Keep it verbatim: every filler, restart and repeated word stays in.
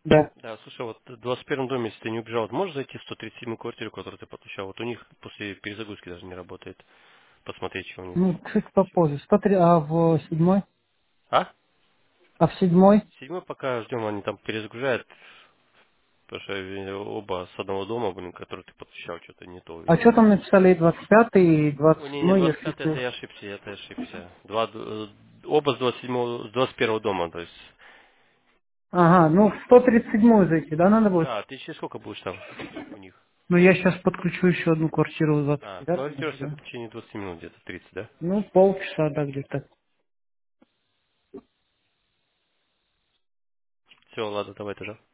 Да. Да, слушай, вот в двадцать первом доме, если ты не убежал, вот можешь зайти в сто тридцать седьмую квартиру, которую ты подключал? Вот у них после перезагрузки даже не работает. Посмотреть, что у них Ну, чуть случилось. попозже. сто три, а в седьмой? А? А в седьмой? Седьмой пока ждем, они там перезагружают, потому что э, оба с одного дома, блин, который ты подключал, что-то не то, А видимо. что там написали и двадцать пятый, и двадцать О, не, не, седьмой, двадцать если пятый это ты... я ошибся, это я ошибся. Два, д- э, оба с двадцать седьмого, с двадцать первого дома, то есть. Ага, ну в сто тридцать седьмую зайти, да, надо будет? Да, ты через сколько будешь там у них? Ну, я сейчас подключу еще одну квартиру в двадцать А, ну девятом уже, ориентируешься да? в течение двадцати минут где-то, тридцать, да? Ну, полчаса, да, где-то. Все, ладно, давай тогда.